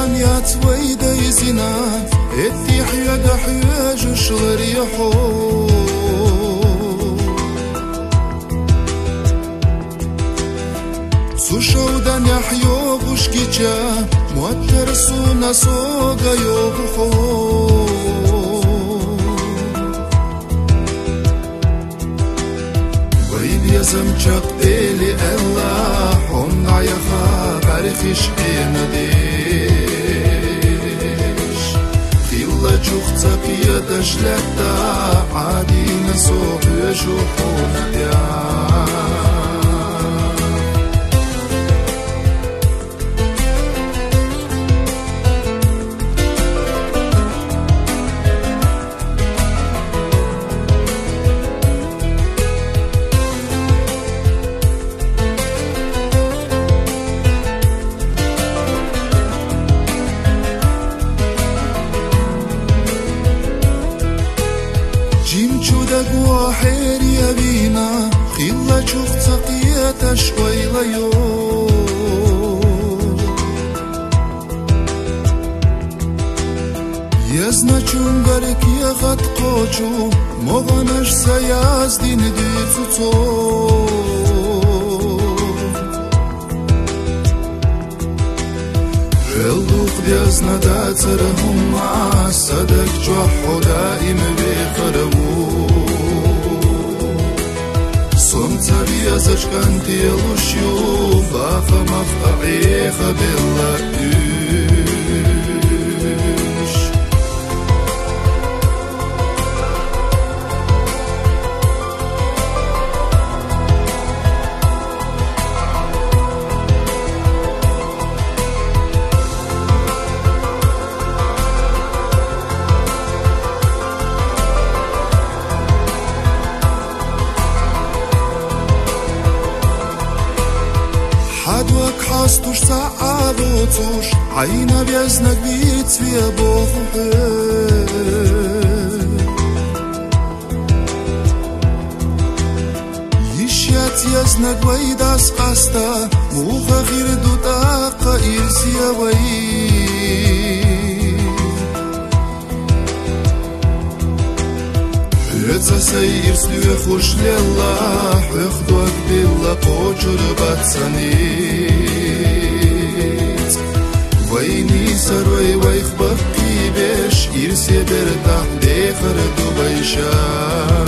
يات ويدا يزنا التحيا دحيا جشلر يحو سوشودان يحيو بوشكيچا موترسونا سوغا يوبخو ويد يزمچاق ديلي الله حمنا يخا برخش انديش خيلا جوختا قيادة جلتا عادينا سوح يجوحونا ديان دقوا حير يبينا خيلا شوخ تقية شويلا يو يزنا چونغرك يغت قوچو مغنش سياز دين ديتو تو جلوخ ديزنا داترهم ما صدق جوحو دائم بيخربو صمتريا زجكان ديلوشيو باخا مفقعيخ بالله دوش حدوك حاستوش سعادوتوش عينا بيزنك بيت فيها بوخوحي يشيات يزنك ويداس قاستا موخا غير دوتاقا إرسيا Ца саир слюе хуш лелла Хвехдуак билла почур батсанит Вайни сарвай вайх бақи беш Ирсе бер тах дехар дубайша